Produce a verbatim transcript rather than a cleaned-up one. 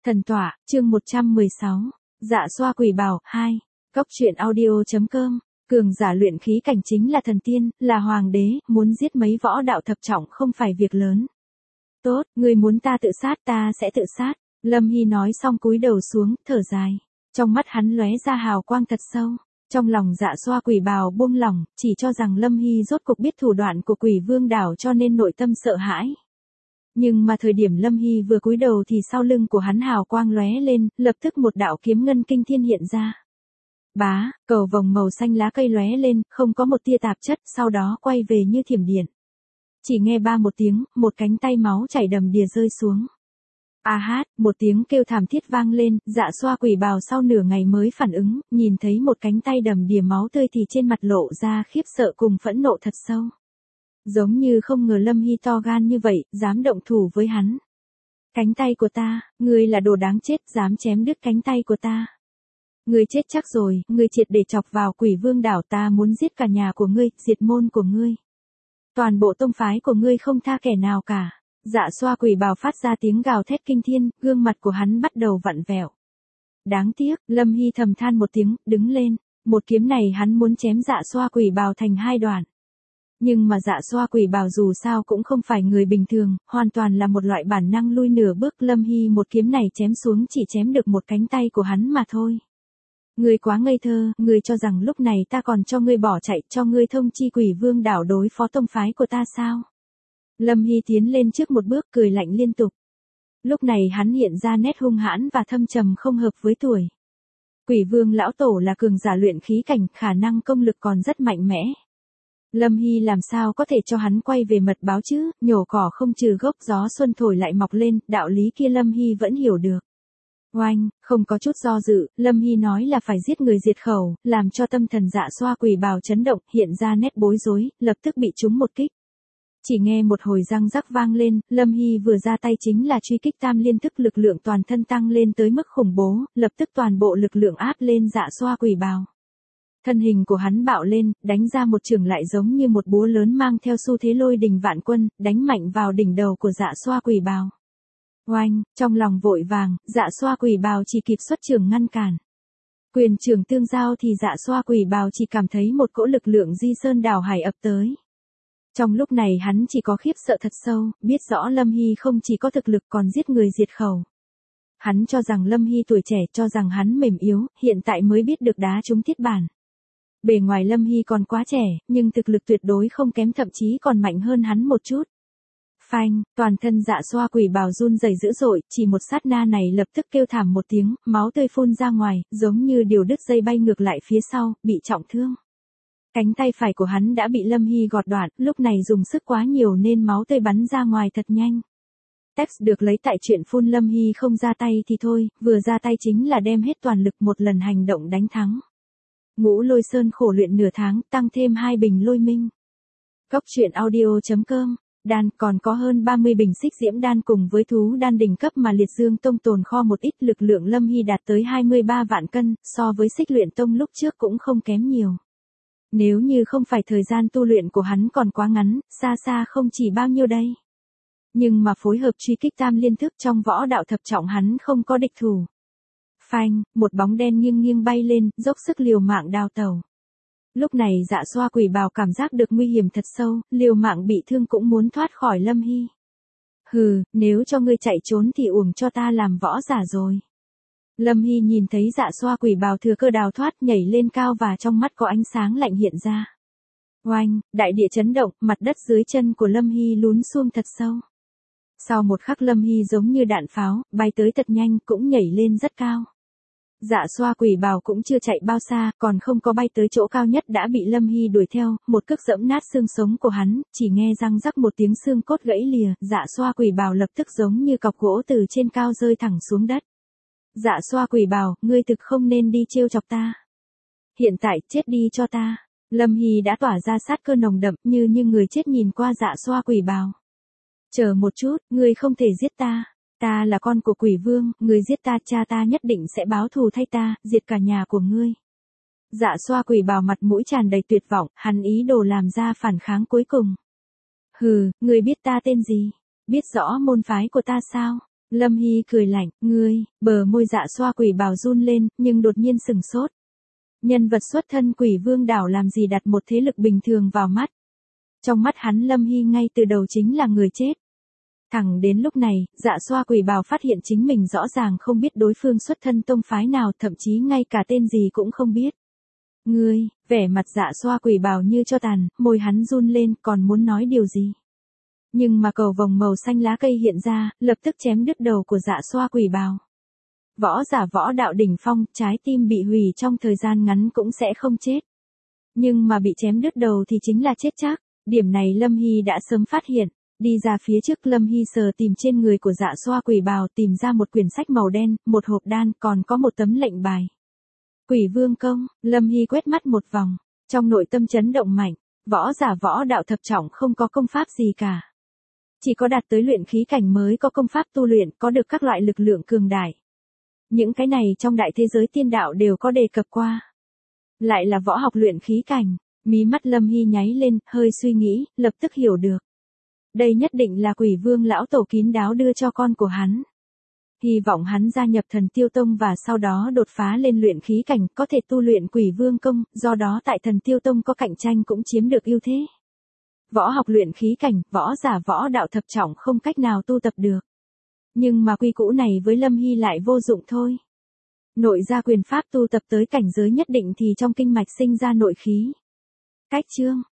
Thần tọa, chương một trăm mười sáu. Dạ xoa quỷ bào, hai. Cốc truyện audio.com. Cường giả luyện khí cảnh chính là thần tiên, là hoàng đế, muốn giết mấy võ đạo thập trọng không phải việc lớn. Tốt, người muốn ta tự sát ta sẽ tự sát. Lâm Hy nói xong cúi đầu xuống, thở dài. Trong mắt hắn lóe ra hào quang thật sâu. Trong lòng dạ xoa quỷ bào buông lỏng, chỉ cho rằng Lâm Hy rốt cục biết thủ đoạn của quỷ vương đảo cho nên nội tâm sợ hãi. Nhưng mà thời điểm Lâm Hy vừa cúi đầu thì sau lưng của hắn hào quang lóe lên, lập tức một đạo kiếm ngân kinh thiên hiện ra. Bá, cầu vồng màu xanh lá cây lóe lên, không có một tia tạp chất, sau đó quay về như thiểm điện. Chỉ nghe ba một tiếng, một cánh tay máu chảy đầm đìa rơi xuống. A hát, một tiếng kêu thảm thiết vang lên, dạ xoa quỷ bào sau nửa ngày mới phản ứng, nhìn thấy một cánh tay đầm đìa máu tươi thì trên mặt lộ ra khiếp sợ cùng phẫn nộ thật sâu. Giống như không ngờ Lâm Hy to gan như vậy, dám động thủ với hắn. Cánh tay của ta, ngươi là đồ đáng chết, dám chém đứt cánh tay của ta. Ngươi chết chắc rồi, ngươi triệt để chọc vào quỷ vương đảo, ta muốn giết cả nhà của ngươi, diệt môn của ngươi. Toàn bộ tông phái của ngươi không tha kẻ nào cả. Dạ xoa quỷ bào phát ra tiếng gào thét kinh thiên, gương mặt của hắn bắt đầu vặn vẹo. Đáng tiếc, Lâm Hy thầm than một tiếng, đứng lên. Một kiếm này hắn muốn chém dạ xoa quỷ bào thành hai đoạn. Nhưng mà dạ xoa quỷ bào dù sao cũng không phải người bình thường, hoàn toàn là một loại bản năng lui nửa bước. Lâm Hy một kiếm này chém xuống chỉ chém được một cánh tay của hắn mà thôi. Ngươi quá ngây thơ, ngươi cho rằng lúc này ta còn cho ngươi bỏ chạy, cho ngươi thông chi quỷ vương đảo đối phó tông phái của ta sao? Lâm Hy tiến lên trước một bước cười lạnh liên tục. Lúc này hắn hiện ra nét hung hãn và thâm trầm không hợp với tuổi. Quỷ vương lão tổ là cường giả luyện khí cảnh, khả năng công lực còn rất mạnh mẽ. Lâm Hy làm sao có thể cho hắn quay về mật báo chứ, nhổ cỏ không trừ gốc, gió xuân thổi lại mọc lên, đạo lý kia Lâm Hy vẫn hiểu được. Oanh, không có chút do dự, Lâm Hy nói là phải giết người diệt khẩu, làm cho tâm thần dạ xoa quỷ bào chấn động, hiện ra nét bối rối, lập tức bị trúng một kích. Chỉ nghe một hồi răng rắc vang lên, Lâm Hy vừa ra tay chính là truy kích tam liên thức, lực lượng toàn thân tăng lên tới mức khủng bố, lập tức toàn bộ lực lượng áp lên dạ xoa quỷ bào. Thân hình của hắn bạo lên, đánh ra một chưởng lại giống như một búa lớn mang theo xu thế lôi đình vạn quân, đánh mạnh vào đỉnh đầu của dạ xoa quỷ bào. Oanh, trong lòng vội vàng, dạ xoa quỷ bào chỉ kịp xuất chưởng ngăn cản. Quyền chưởng tương giao thì dạ xoa quỷ bào chỉ cảm thấy một cỗ lực lượng di sơn đảo hải ập tới. Trong lúc này hắn chỉ có khiếp sợ thật sâu, biết rõ Lâm Hy không chỉ có thực lực còn giết người diệt khẩu. Hắn cho rằng Lâm Hy tuổi trẻ, cho rằng hắn mềm yếu, hiện tại mới biết được đá trúng thiết bản. Bề ngoài Lâm Hy còn quá trẻ, nhưng thực lực tuyệt đối không kém, thậm chí còn mạnh hơn hắn một chút. Phanh, toàn thân dạ xoa quỷ bào run rẩy dữ dội, chỉ một sát na này lập tức kêu thảm một tiếng, máu tươi phun ra ngoài, giống như điều đứt dây bay ngược lại phía sau, bị trọng thương. Cánh tay phải của hắn đã bị Lâm Hy gọt đoạn, lúc này dùng sức quá nhiều nên máu tươi bắn ra ngoài thật nhanh. Text được lấy tại chuyện phun Lâm Hy không ra tay thì thôi, vừa ra tay chính là đem hết toàn lực một lần hành động đánh thắng. Ngũ Lôi Sơn khổ luyện nửa tháng, tăng thêm hai bình lôi minh. Cốc truyện audio.com. Đan còn có hơn ba mươi bình xích diễm đan cùng với thú đan đỉnh cấp mà Liệt Dương Tông tồn kho một ít, lực lượng Lâm Hy đạt tới hai mươi ba vạn cân, so với Xích Luyện Tông lúc trước cũng không kém nhiều. Nếu như không phải thời gian tu luyện của hắn còn quá ngắn, xa xa không chỉ bao nhiêu đây. Nhưng mà phối hợp truy kích tam liên thức trong võ đạo thập trọng hắn không có địch thủ. Phanh, một bóng đen nghiêng nghiêng bay lên, dốc sức liều mạng đào tẩu. Lúc này dạ xoa quỷ bào cảm giác được nguy hiểm thật sâu, liều mạng bị thương cũng muốn thoát khỏi Lâm Hy. Hừ, nếu cho ngươi chạy trốn thì uổng cho ta làm võ giả rồi. Lâm Hy nhìn thấy dạ xoa quỷ bào thừa cơ đào thoát, nhảy lên cao và trong mắt có ánh sáng lạnh hiện ra. Oanh, đại địa chấn động, mặt đất dưới chân của Lâm Hy lún xuống thật sâu. Sau một khắc Lâm Hy giống như đạn pháo, bay tới thật nhanh, cũng nhảy lên rất cao. Dạ xoa quỷ bào cũng chưa chạy bao xa, còn không có bay tới chỗ cao nhất đã bị Lâm Hy đuổi theo, một cước dẫm nát xương sống của hắn, chỉ nghe răng rắc một tiếng xương cốt gãy lìa, dạ xoa quỷ bào lập tức giống như cọc gỗ từ trên cao rơi thẳng xuống đất. Dạ xoa quỷ bào, ngươi thực không nên đi trêu chọc ta. Hiện tại, chết đi cho ta. Lâm Hy đã tỏa ra sát cơ nồng đậm, như như người chết nhìn qua dạ xoa quỷ bào. Chờ một chút, ngươi không thể giết ta. Ta là con của quỷ vương, ngươi giết ta, cha ta nhất định sẽ báo thù thay ta, diệt cả nhà của ngươi. Dạ xoa quỷ bào mặt mũi tràn đầy tuyệt vọng, hắn ý đồ làm ra phản kháng cuối cùng. Hừ, ngươi biết ta tên gì? Biết rõ môn phái của ta sao? Lâm Hy cười lạnh, ngươi, bờ môi Dạ Xoa quỷ bào run lên, nhưng đột nhiên sừng sốt. Nhân vật xuất thân Quỷ Vương đảo làm gì đặt một thế lực bình thường vào mắt. Trong mắt hắn Lâm Hy ngay từ đầu chính là người chết. Thẳng đến lúc này, Dạ Xoa quỷ bào phát hiện chính mình rõ ràng không biết đối phương xuất thân tông phái nào, thậm chí ngay cả tên gì cũng không biết. Ngươi, vẻ mặt Dạ Xoa quỷ bào như cho tàn, môi hắn run lên, còn muốn nói điều gì. Nhưng mà cầu vồng màu xanh lá cây hiện ra, lập tức chém đứt đầu của Dạ Xoa quỷ bào. Võ giả võ đạo đỉnh phong, trái tim bị hủy trong thời gian ngắn cũng sẽ không chết. Nhưng mà bị chém đứt đầu thì chính là chết chắc. Điểm này Lâm Hy đã sớm phát hiện. Đi ra phía trước Lâm Hy sờ tìm trên người của Dạ Xoa quỷ bào, tìm ra một quyển sách màu đen, một hộp đan, còn có một tấm lệnh bài. Quỷ Vương công, Lâm Hy quét mắt một vòng. Trong nội tâm chấn động mạnh, võ giả võ đạo thập trọng không có công pháp gì cả. Chỉ có đạt tới luyện khí cảnh mới có công pháp tu luyện, có được các loại lực lượng cường đại. Những cái này trong đại thế giới tiên đạo đều có đề cập qua. Lại là võ học luyện khí cảnh, mí mắt Lâm Hy nháy lên, hơi suy nghĩ, lập tức hiểu được. Đây nhất định là Quỷ Vương lão tổ kín đáo đưa cho con của hắn. Hy vọng hắn gia nhập Thần Tiêu Tông và sau đó đột phá lên luyện khí cảnh, có thể tu luyện Quỷ Vương công, do đó tại Thần Tiêu Tông có cạnh tranh cũng chiếm được ưu thế. Võ học luyện khí cảnh, võ giả võ đạo thập trọng không cách nào tu tập được. Nhưng mà quy củ này với Lâm Hy lại vô dụng thôi. Nội gia quyền pháp tu tập tới cảnh giới nhất định thì trong kinh mạch sinh ra nội khí. Cách chương